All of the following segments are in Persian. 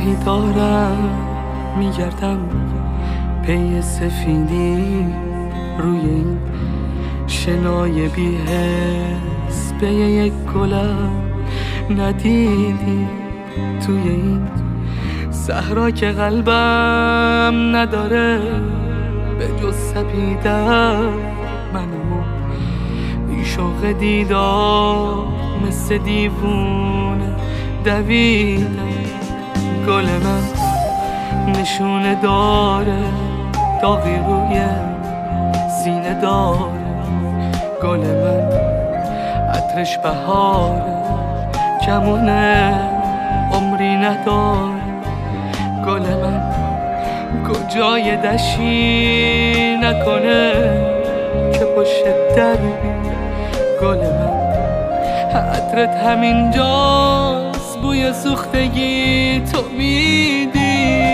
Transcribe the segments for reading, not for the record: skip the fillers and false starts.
راهی دارم میگردم پی سفیدی روی این شنای بی‌حس به یک گلم ندیدی توی این صحرا که قلبم نداره به جز سپیدم منو این شوق دیدار مثل دیوونه دویدم گل من نشونه داره داغی روی سینه داره گل من عطرش بهاره کمونه عمری نداره گل من کجای دشی نکنه که پشت دربی گل من عطرت همینجاست بوی سوختگی تو میدی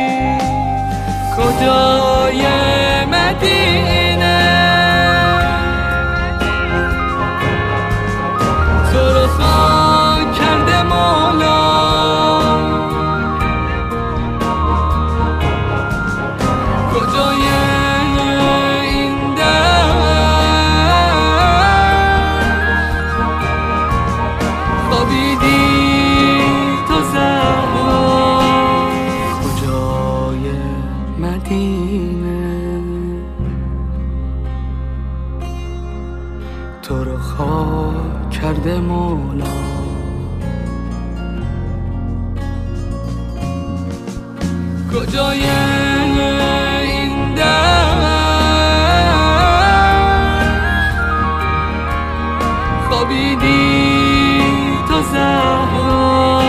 کجای مدینه تو رو خاک کرده مولا کجای این در خوابیدی تو زهرا کجای مدینه تو رو خاک کرده مولا کجای این در خوابیدی تو زهرا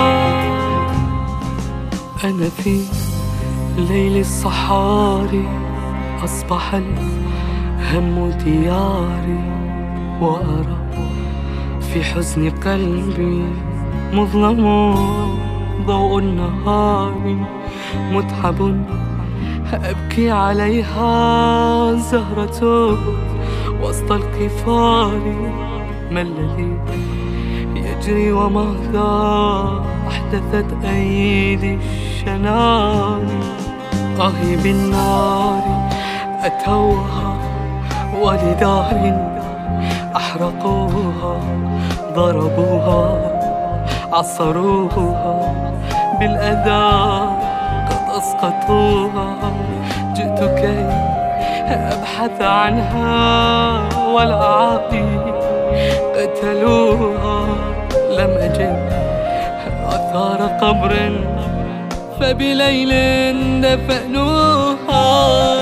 أنا في ليل الصحاري أصبح الهم دياري وأرى في حزن قلبي مظلم ضوء النهار متعب أبكي عليها زهرة وسط القفار ما الذي يجري وماذا أحدثت أيدي الشنار آهي بالنار أتوها ولدار أحرقوها ضربوها عصروها بالأذى قد أسقطوها جئت كي أبحث عنها والأعادي قتلوها لم أجد آثار قبر فبليل دفنوها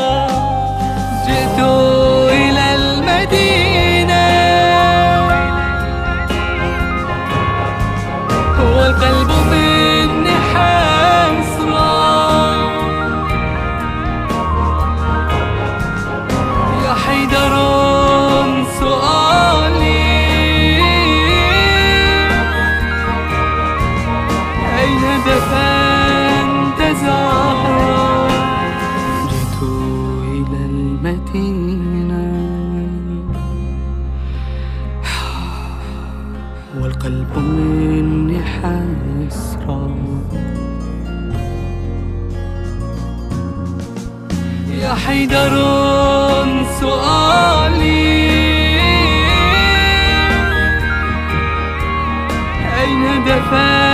جئت إلى المدينة والقلب مني حسرة يا حيدر سؤالي أين دفنت زهرة جئت إلى المدينة والقلب مني حسرة يا حيدر سؤالي أين دفنت